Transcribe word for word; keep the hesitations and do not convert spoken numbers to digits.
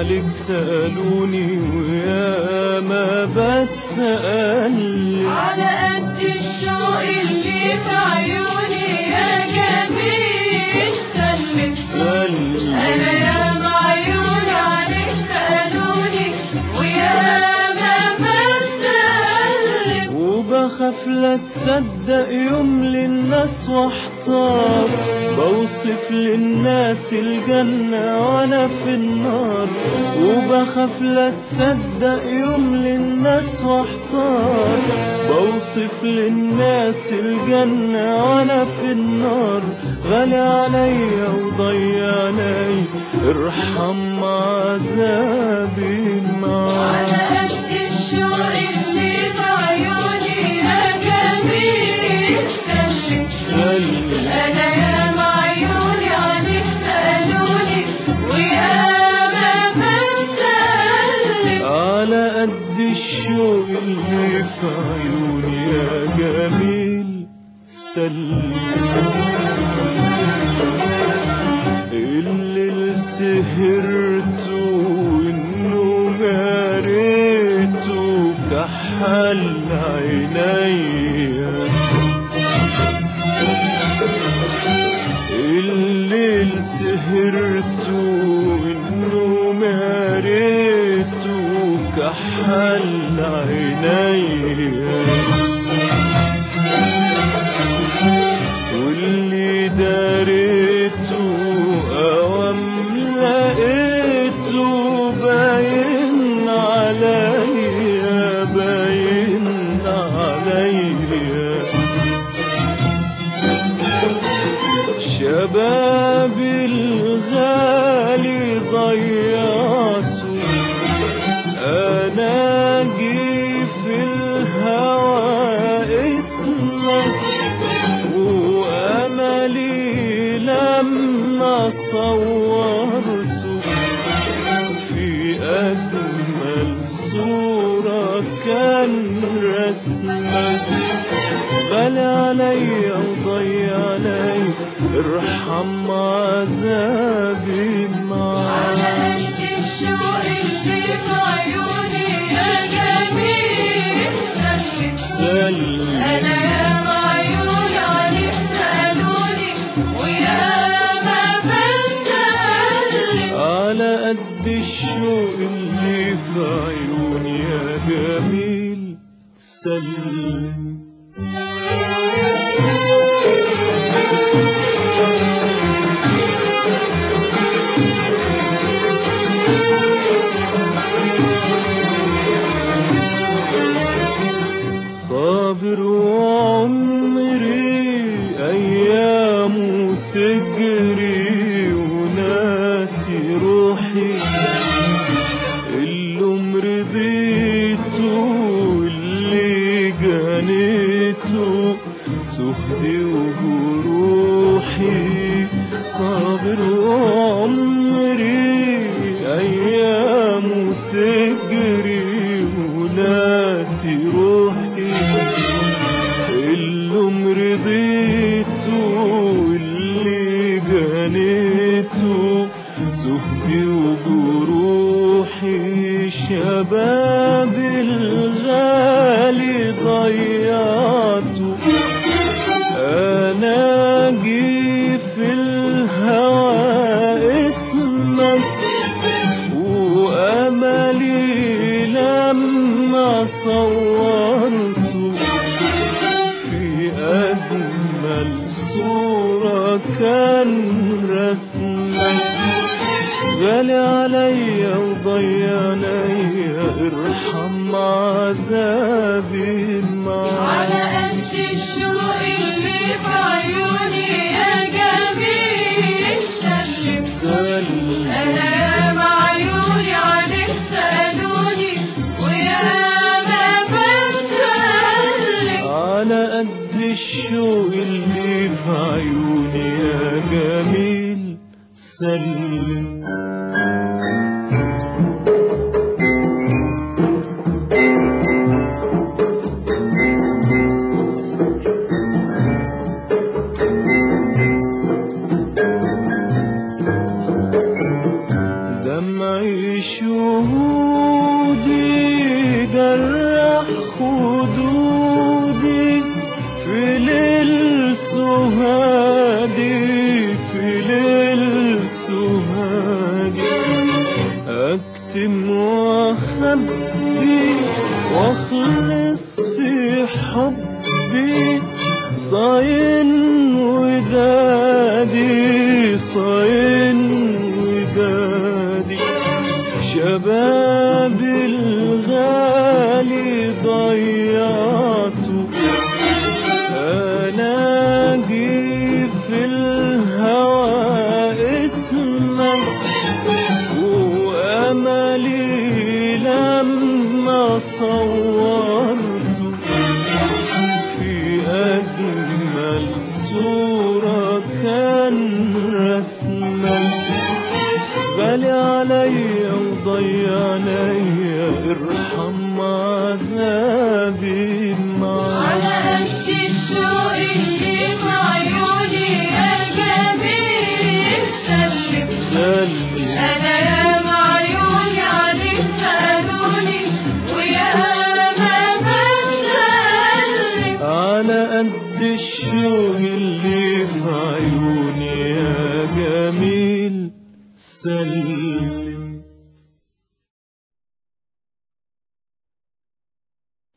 عليك سألوني ويا ما بتسأل على قد الشوق اللي في عيوني يا جميل سلم سلم أنا يا عيوني عليك سألوني ويا ما بتسأل وبخاف لا تصدق يوم للناس واحتار بوصف للناس الجنة وانا في النار وبخاف لا تصدق يوم للناس واحتار بوصف للناس الجنة وانا في النار غالي عليا وضيعني ارحم عذابي معاك على قد الشوق اللي في عيوني يا جميل سلم سلم أنا يا عيوني عليك سألوني ويا ما بتسأل على قد الشوق اللي في عيوني يا جميل سلم اللي سهرته والنوم قريته كحل عينيا الليل سهرته والنوم قريته كحل عينيا واللي داريته اوام لقيته باين عليا باين عليا شبابي الغالي ضيعته انا جي في الهوى اسمك واملي لما صورته في اجمل صورة كان رسمك غالي عليا وضيعني ارحم عذابي معاك على قد الشوق اللي في عيوني يا جميل سلم سلم أنا يا عيوني عليك سألوني ويا ما بتسأل على قد الشوق اللي في عيوني يا جميل سلم صابر وعمري أيامه تجري وناسي روحي اللي مرضيته اللي جنيته سهدي وجروحي صابر وعمري أيامه تجري وناسي روحي اللي مرضيته اللي جنيته سهدي وجروحي شبابي الغالي ضيعته انا جي في الهوى اسمك واملي لما صورته في اجمل صورة كان رسمك غالي عليا وضيعني ارحم عذابي معاك على قد الشوق اللي في عيوني يا جميل سلم سلم أنا يا عيوني عليك سألوني ويا ما بتسأل على قد الشوق اللي في عيوني يا جميل سلم دمعي شهودي جرح خدودي في ليل سهادي في ليل سهادي أكتم وأخبي وأخلص في حبي صاين ودادي صاين ودادي شباب الغالي ضيعته ألاقي في الهوى اسمك وأملي لما صورته في أجمل صورة كان رسمك غالي عليا وضيع عليا ارحم عذابي معاك على قد الشوق اللي في عيوني يا جميل سلم سلم